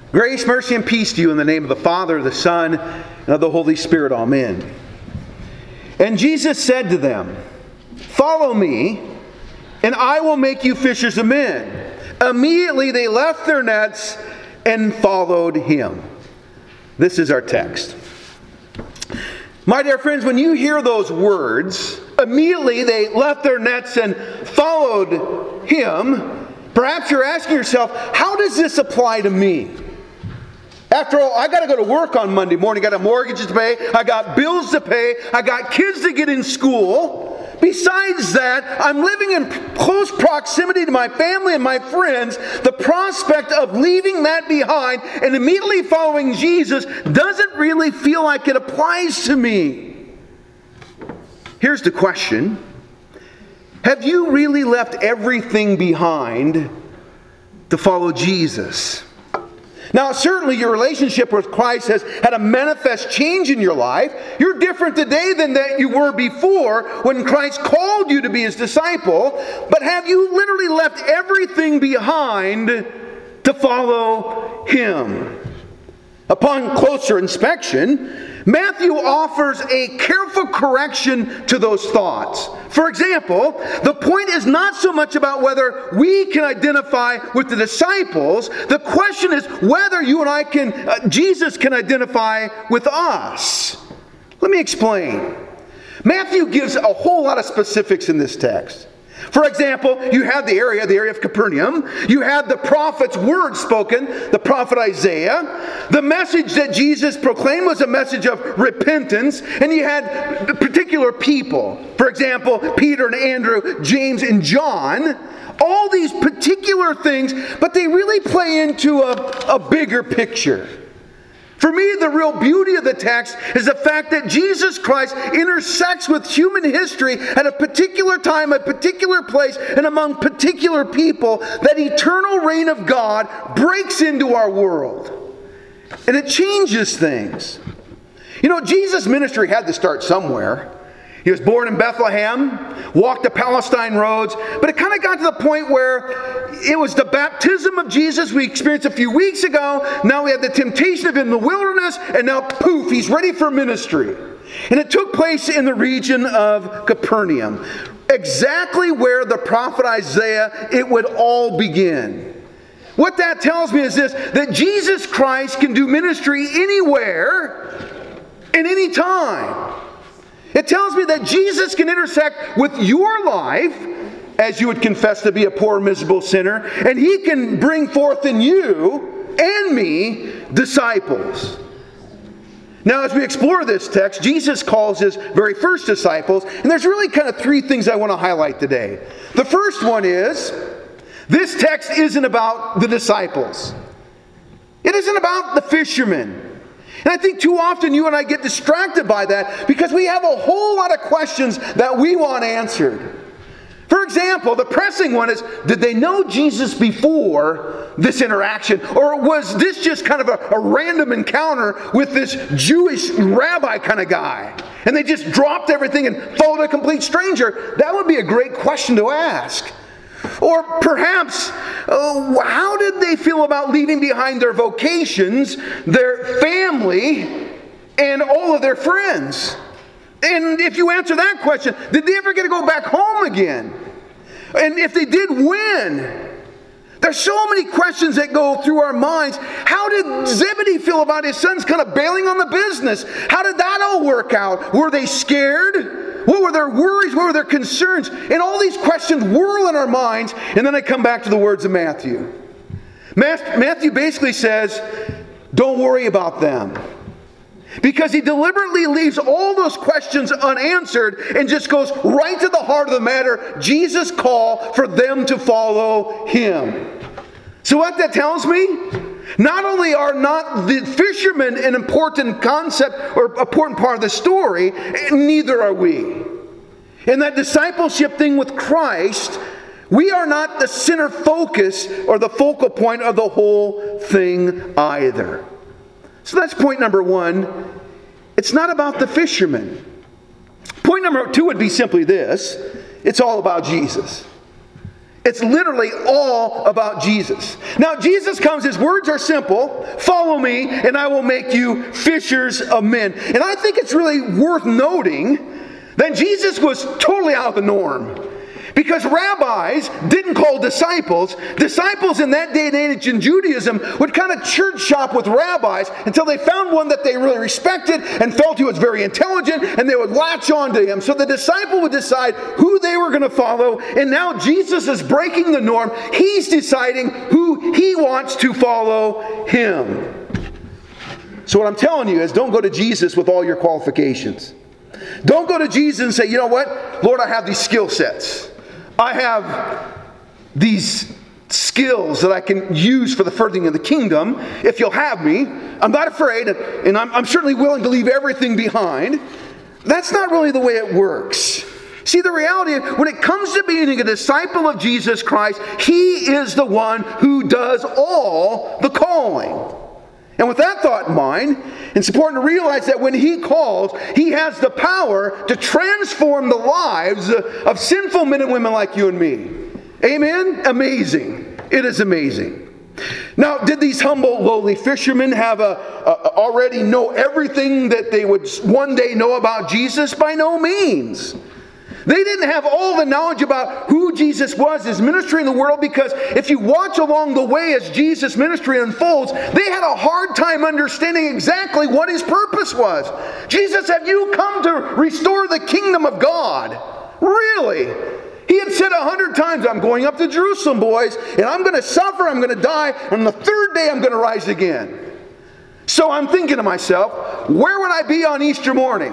Grace, mercy, and peace to you in the name of the Father, the Son, and of the Holy Spirit. Amen. And Jesus said to them, "Follow me, and I will make you fishers of men." Immediately they left their nets and followed him. This is our text. My dear friends, when you hear those words, immediately they left their nets and followed him, perhaps you're asking yourself, how does this apply to me? After all, I got to go to work on Monday morning. I got a mortgage to pay. I got bills to pay. I got kids to get in school. Besides that, I'm living in close proximity to my family and my friends. The prospect of leaving that behind and immediately following Jesus doesn't really feel like it applies to me. Here's the question. Have you really left everything behind to follow Jesus? Now, certainly your relationship with Christ has had a manifest change in your life. You're different today than that you were before when Christ called you to be his disciple. But have you literally left everything behind to follow him? Upon closer inspection, Matthew offers a careful correction to those thoughts. For example, the point is not so much about whether we can identify with the disciples. The question is whether you and I Jesus can identify with us. Let me explain. Matthew gives a whole lot of specifics in this text. For example, you have the area of Capernaum. You have the prophet's word spoken, the prophet Isaiah. The message that Jesus proclaimed was a message of repentance. And you had particular people. For example, Peter and Andrew, James and John. All these particular things, but they really play into a bigger picture. For me, the real beauty of the text is the fact that Jesus Christ intersects with human history at a particular time, a particular place, and among particular people. That eternal reign of God breaks into our world. And it changes things. You know, Jesus' ministry had to start somewhere. He was born in Bethlehem, walked the Palestine roads, but it kind of got to the point where it was the baptism of Jesus we experienced a few weeks ago. Now we have the temptation of him in the wilderness, and now poof, he's ready for ministry. And it took place in the region of Capernaum, exactly where the prophet Isaiah, it would all begin. What that tells me is this, that Jesus Christ can do ministry anywhere, and any time. It tells me that Jesus can intersect with your life, as you would confess to be a poor, miserable sinner, and he can bring forth in you and me disciples. Now, as we explore this text, Jesus calls his very first disciples, and there's really kind of three things I want to highlight today. The first one is, this text isn't about the disciples. It isn't about the fishermen. And I think too often you and I get distracted by that because we have a whole lot of questions that we want answered. For example, the pressing one is, did they know Jesus before this interaction? Or was this just kind of a random encounter with this Jewish rabbi kind of guy? And they just dropped everything and followed a complete stranger? That would be a great question to ask. Or perhaps, how did they feel about leaving behind their vocations, their family, and all of their friends? And if you answer that question, did they ever get to go back home again? And if they did, when? There's so many questions that go through our minds. How did Zebedee feel about his sons kind of bailing on the business? How did that all work out? Were they scared? What were their worries? What were their concerns? And all these questions whirl in our minds. And then I come back to the words of Matthew. Matthew basically says, don't worry about them. Because he deliberately leaves all those questions unanswered and just goes right to the heart of the matter, Jesus' call for them to follow him. So what that tells me, not only are not the fishermen an important concept or important part of the story, neither are we. In that discipleship thing with Christ, we are not the center focus or the focal point of the whole thing either. So that's point number one. It's not about the fishermen. Point number two would be simply this. It's all about Jesus. It's literally all about Jesus. Now, Jesus comes, his words are simple. Follow me, and I will make you fishers of men. And I think it's really worth noting that Jesus was totally out of the norm. Because rabbis didn't call disciples. Disciples in that day and age in Judaism would kind of church shop with rabbis until they found one that they really respected and felt he was very intelligent, and they would latch on to him. So the disciple would decide who they were going to follow, and now Jesus is breaking the norm. He's deciding who he wants to follow him. So what I'm telling you is, don't go to Jesus with all your qualifications. Don't go to Jesus and say, you know what? Lord, I have these skill sets. I have these skills that I can use for the furthering of the kingdom. If you'll have me, I'm not afraid, and I'm certainly willing to leave everything behind. That's not really the way it works. See, the reality is, when it comes to being a disciple of Jesus Christ, He is the one who does all the calling. And with that thought in mind, it's important to realize that when He calls, He has the power to transform the lives of sinful men and women like you and me. Amen? Amazing. It is amazing. Now, did these humble, lowly fishermen have already know everything that they would one day know about Jesus? By no means. They didn't have all the knowledge about who Jesus was, His ministry in the world, because if you watch along the way as Jesus' ministry unfolds, they had a hard time understanding exactly what His purpose was. Jesus, have you come to restore the kingdom of God? Really? He had said 100 times, I'm going up to Jerusalem, boys, and I'm going to suffer, I'm going to die, and on the third day I'm going to rise again. So I'm thinking to myself, where would I be on Easter morning?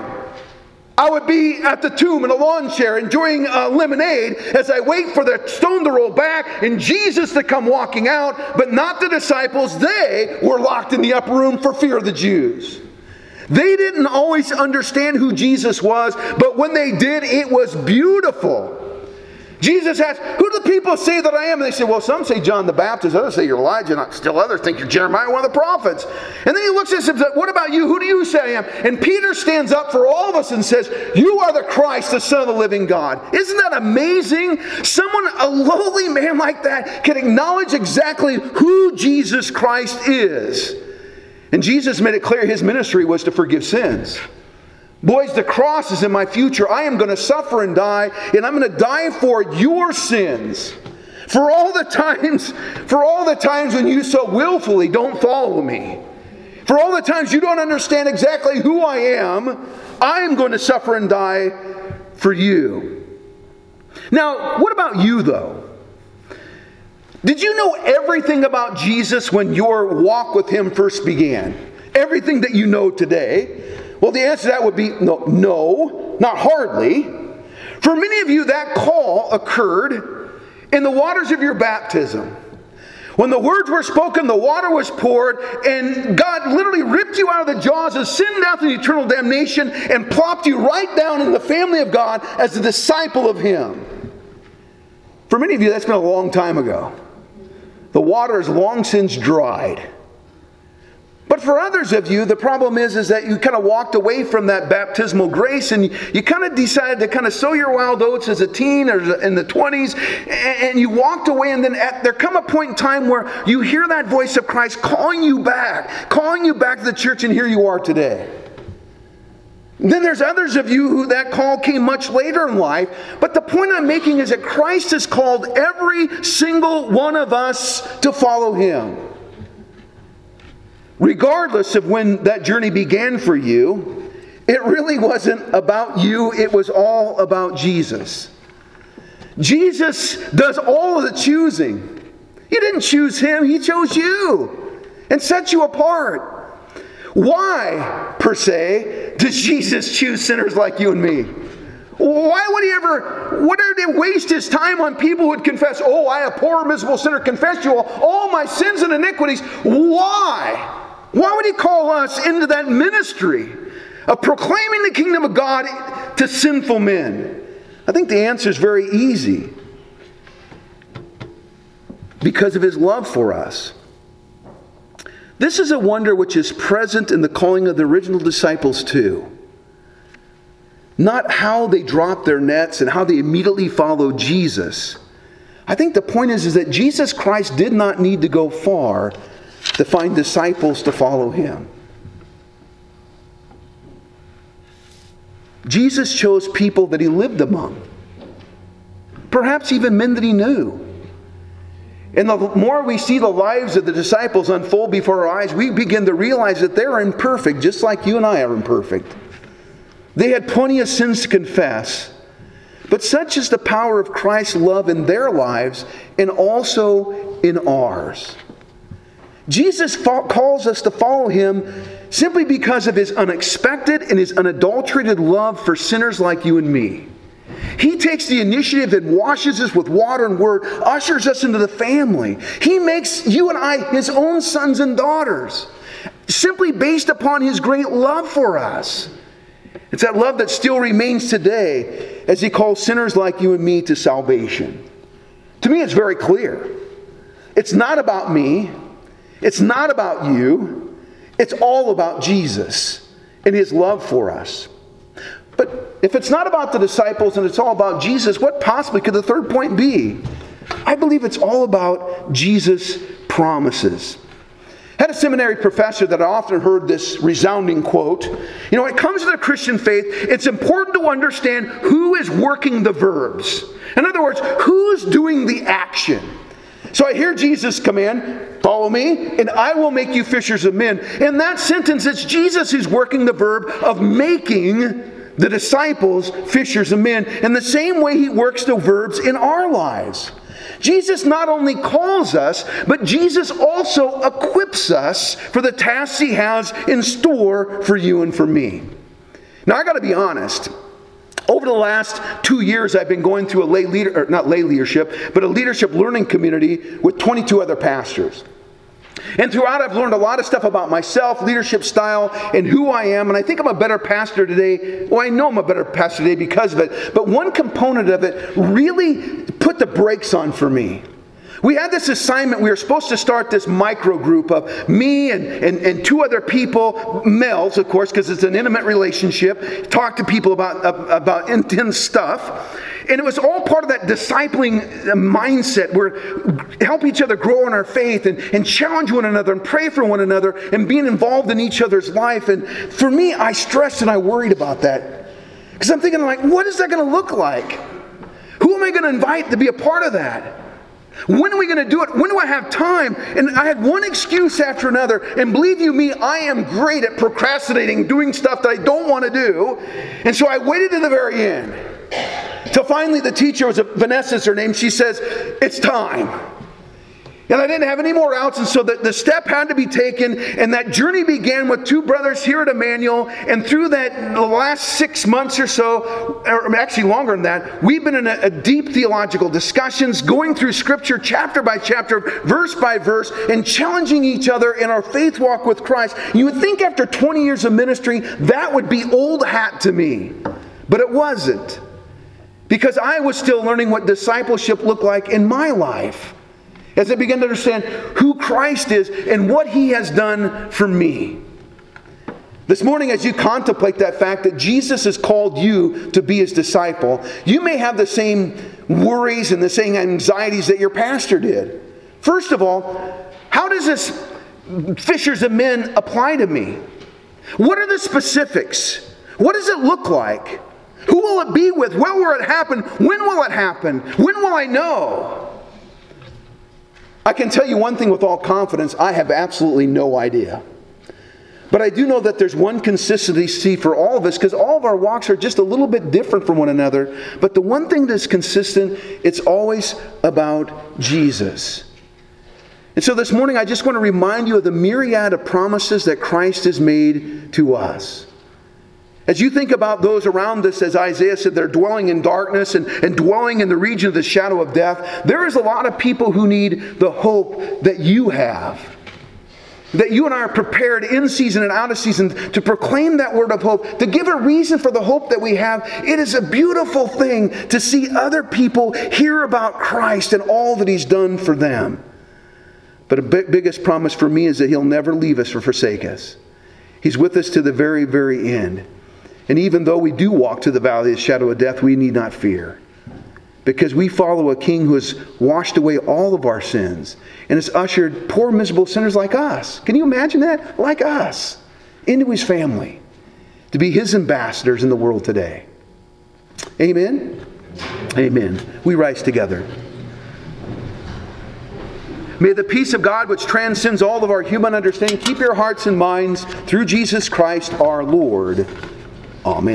I would be at the tomb in a lawn chair enjoying lemonade as I wait for the stone to roll back and Jesus to come walking out, but not the disciples. They were locked in the upper room for fear of the Jews. They didn't always understand who Jesus was, but when they did, it was beautiful. Jesus asked, who do the people say that I am? And they said, well, some say John the Baptist, others say you're Elijah, and still others think you're Jeremiah, one of the prophets. And then he looks at us and says, what about you? Who do you say I am? And Peter stands up for all of us and says, you are the Christ, the Son of the living God. Isn't that amazing? Someone, a lowly man like that, can acknowledge exactly who Jesus Christ is. And Jesus made it clear His ministry was to forgive sins. Boys, the cross is in my future. I am going to suffer and die, and I'm going to die for your sins. For all the times when you so willfully don't follow me. For all the times you don't understand exactly who I am going to suffer and die for you. Now, what about you, though? Did you know everything about Jesus when your walk with Him first began? Everything that you know today? Well, the answer to that would be no, not hardly. For many of you, that call occurred in the waters of your baptism. When the words were spoken, the water was poured, and God literally ripped you out of the jaws of sin, death, and eternal damnation and plopped you right down in the family of God as a disciple of Him. For many of you, that's been a long time ago. The water has long since dried. But for others of you, the problem is that you kind of walked away from that baptismal grace, and you kind of decided to kind of sow your wild oats as a teen or in the 20s, and you walked away, and then there come a point in time where you hear that voice of Christ calling you back to the church, and here you are today. Then there's others of you who that call came much later in life, but the point I'm making is that Christ has called every single one of us to follow Him. Regardless of when that journey began for you, it really wasn't about you, it was all about Jesus. Jesus does all of the choosing. You didn't choose Him, He chose you and set you apart. Why, per se, does Jesus choose sinners like you and me? Why would He waste His time on people who would confess, oh, I, a poor, miserable sinner, confess you all my sins and iniquities? Why? Why would He call us into that ministry of proclaiming the kingdom of God to sinful men? I think the answer is very easy. Because of His love for us. This is a wonder which is present in the calling of the original disciples too. Not how they dropped their nets and how they immediately followed Jesus, I think the point is that Jesus Christ did not need to go far to find disciples to follow him. Jesus chose people that he lived among. Perhaps even men that he knew. And the more we see the lives of the disciples unfold before our eyes, we begin to realize that they're imperfect, just like you and I are imperfect. They had plenty of sins to confess. But such is the power of Christ's love in their lives and also in ours. Jesus calls us to follow him simply because of his unexpected and his unadulterated love for sinners like you and me. He takes the initiative and washes us with water and word, ushers us into the family. He makes you and I his own sons and daughters, simply based upon his great love for us. It's that love that still remains today as he calls sinners like you and me to salvation. To me, it's very clear. It's not about me. It's not about you. It's all about Jesus and his love for us. But if it's not about the disciples and it's all about Jesus, what possibly could the third point be? I believe it's all about Jesus' promises. I had a seminary professor that I often heard this resounding quote. When it comes to the Christian faith, it's important to understand who is working the verbs. In other words, who's doing the action. So I hear Jesus command, follow me, and I will make you fishers of men. In that sentence, it's Jesus who's working the verb of making the disciples fishers of men, in the same way he works the verbs in our lives. Jesus not only calls us, but Jesus also equips us for the tasks he has in store for you and for me. Now I got to be honest. Over the last 2 years, I've been going through a leadership learning community with 22 other pastors. And throughout, I've learned a lot of stuff about myself, leadership style, and who I am. And I think I'm a better pastor today. Well, I know I'm a better pastor today because of it. But one component of it really put the brakes on for me. We had this assignment. We were supposed to start this micro group of me and two other people, males, of course, because it's an intimate relationship. Talk to people about intense stuff. And it was all part of that discipling mindset where help each other grow in our faith and challenge one another and pray for one another and being involved in each other's life. And for me, I stressed and I worried about that. Because I'm thinking, what is that going to look like? Who am I going to invite to be a part of that? When are we going to do it? When do I have time? And I had one excuse after another. And believe you me, I am great at procrastinating, doing stuff that I don't want to do. And so I waited to the very end. Till finally the teacher, Vanessa's her name, she says, it's time. And I didn't have any more outs, and so the step had to be taken, and that journey began with two brothers here at Emmanuel, and through the last 6 months or so, or actually longer than that, we've been in a deep theological discussions, going through Scripture chapter by chapter, verse by verse, and challenging each other in our faith walk with Christ. You would think after 20 years of ministry, that would be old hat to me, but it wasn't. Because I was still learning what discipleship looked like in my life. As I began to understand who Christ is and what he has done for me. This morning, as you contemplate that fact that Jesus has called you to be his disciple, you may have the same worries and the same anxieties that your pastor did. First of all, how does this fishers of men apply to me? What are the specifics? What does it look like? Who will it be with? When will it happen? When will it happen? When will I know? I can tell you one thing with all confidence, I have absolutely no idea. But I do know that there's one consistency for all of us, because all of our walks are just a little bit different from one another. But the one thing that's consistent, it's always about Jesus. And so this morning I just want to remind you of the myriad of promises that Christ has made to us. As you think about those around us, as Isaiah said, they're dwelling in darkness and dwelling in the region of the shadow of death. There is a lot of people who need the hope that you have. That you and I are prepared in season and out of season to proclaim that word of hope, to give a reason for the hope that we have. It is a beautiful thing to see other people hear about Christ and all that he's done for them. But the biggest promise for me is that he'll never leave us or forsake us. He's with us to the very, very end. And even though we do walk to the valley of the shadow of death, we need not fear. because we follow a King who has washed away all of our sins and has ushered poor, miserable sinners like us. Can you imagine that? Like us. Into His family. To be His ambassadors in the world today. Amen? Amen. We rise together. May the peace of God, which transcends all of our human understanding, keep your hearts and minds through Jesus Christ our Lord. Amen.